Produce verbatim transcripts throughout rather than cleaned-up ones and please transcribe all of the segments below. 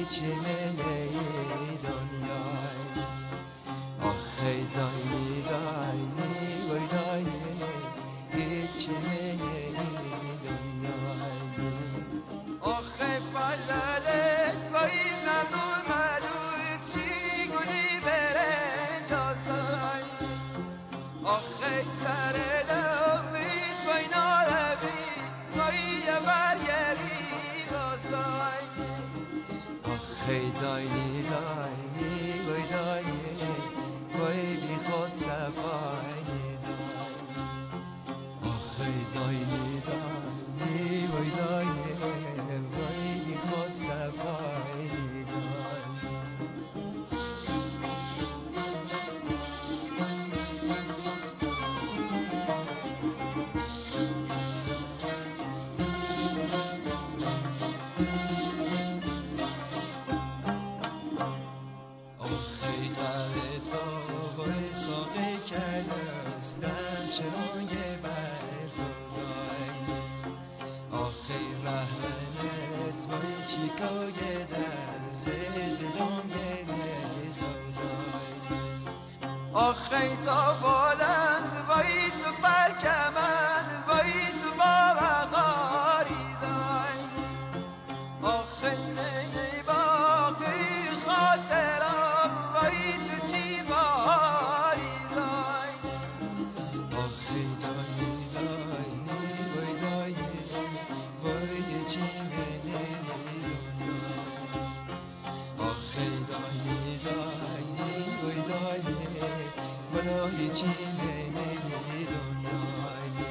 هیچ منه دنیای آخه داینی داینی وای داینی هیچ منه دنیای آخه بلالت وای زردو ملوز چی گلی برنج از دای آخه سر لویت وای ناربی وای یه برگری باز دای آخه داینی داینی وای داینی وای بی خود صفاینی دای آخه داینی داینی وای داینی وای بی خود صفاینی دای ساقه کلستم چرای بر خدای آخه رهنت وای چیکای در زدلم گره خدای آخه تا بلند وای تو بلکمند وای تو بابقاری دای آخه منی باقی خاطرم وای تو چی باری چی منه آخه داینی داینی وای داینی برای چی منه دنیای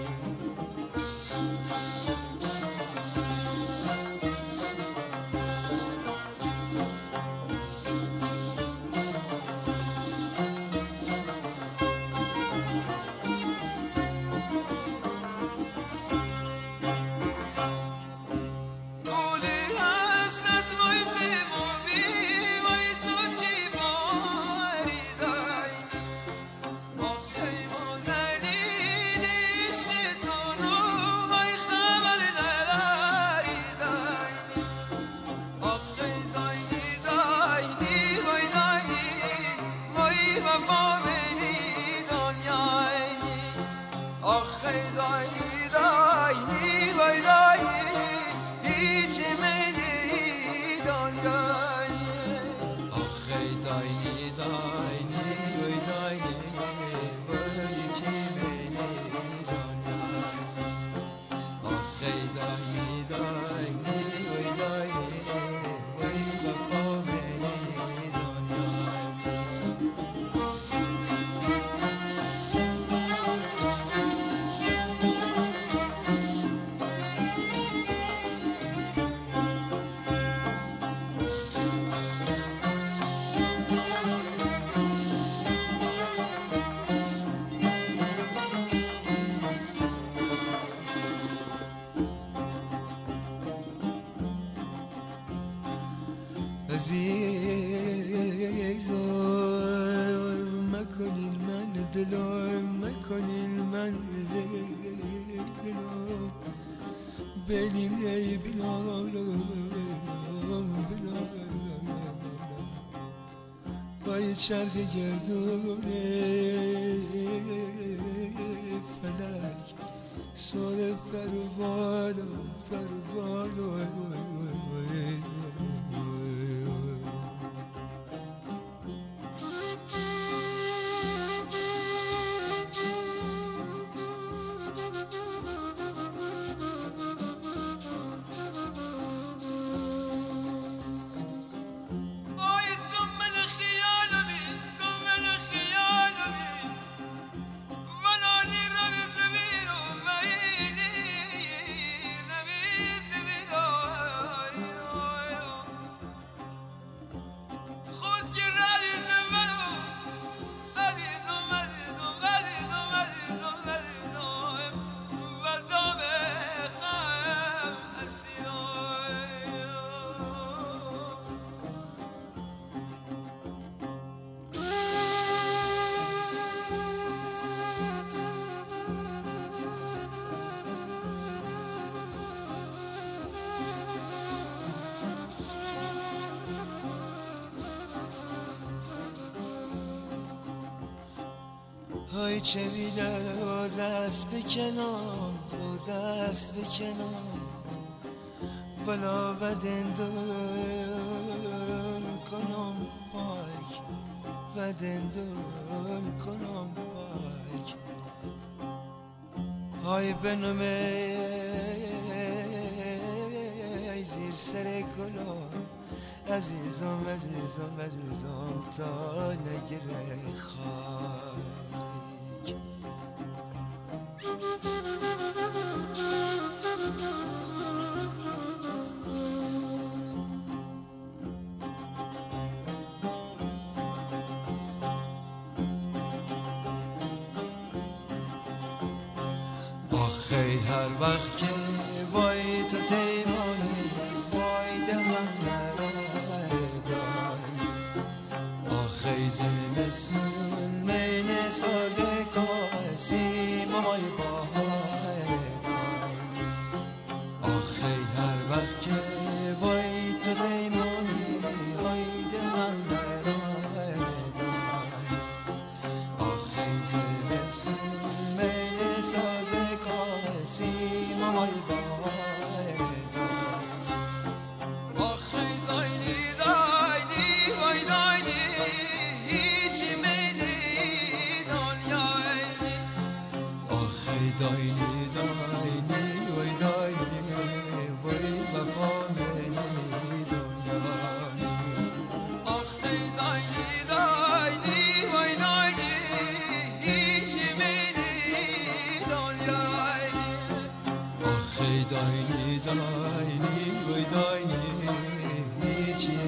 آخه داینی داینی وای داینی هیچ منی دنیای آخه داینی داینی وای داینی وای چی منی دنیای آخه داینی داینی وای داینی وای بابا منی عزیز مکنین من دلم مکنین من دلم بینیم ای بلالم بلالم وای چرخ گردونه فلک سر پروانو پروانو های چه بیله با دست بکنم با دست بکنم ولا ودندون کنم پاک ودندون کنم پاک های بنومه زیر سر گلم عزیزم عزیزم عزیزم تا نگره خاک آخی هر وقت که وای تو تیمانی وای دلم نرادای آخی زمستون من سازه کاسی مامای باهای دای آخی هر وقت که وای تو تیمانی وای دلم نرادای آخی زمستون من سازه کاسی مامای باهای آخی داینی داینی وای داینی هیچی منی دنیایی آخی داینی داینی وای داینی وای وفا منی دنیایی آخی داینی داینی وای داینی هیچی منی دنیایی آخی داینی داینی وای داینی هیچی